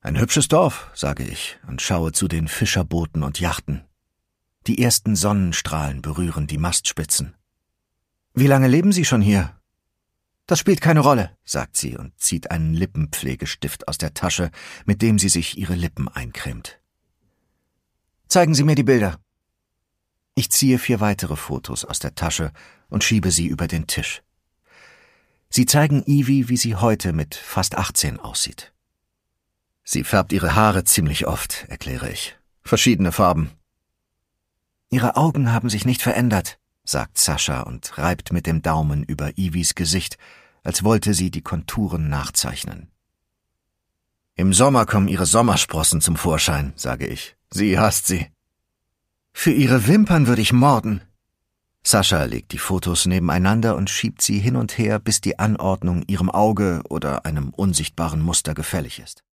»Ein hübsches Dorf«, sage ich und schaue zu den Fischerbooten und Yachten. Die ersten Sonnenstrahlen berühren die Mastspitzen. »Wie lange leben Sie schon hier?« »Das spielt keine Rolle«, sagt sie und zieht einen Lippenpflegestift aus der Tasche, mit dem sie sich ihre Lippen eincremt. »Zeigen Sie mir die Bilder.« Ich ziehe 4 weitere Fotos aus der Tasche und schiebe sie über den Tisch. Sie zeigen Ivy, wie sie heute mit fast 18 aussieht. »Sie färbt ihre Haare ziemlich oft«, erkläre ich. »Verschiedene Farben.« »Ihre Augen haben sich nicht verändert«, sagt Sascha und reibt mit dem Daumen über Ivys Gesicht, als wollte sie die Konturen nachzeichnen. »Im Sommer kommen ihre Sommersprossen zum Vorschein«, sage ich. »Sie hasst sie.« »Für ihre Wimpern würde ich morden.« Sascha legt die Fotos nebeneinander und schiebt sie hin und her, bis die Anordnung ihrem Auge oder einem unsichtbaren Muster gefällig ist.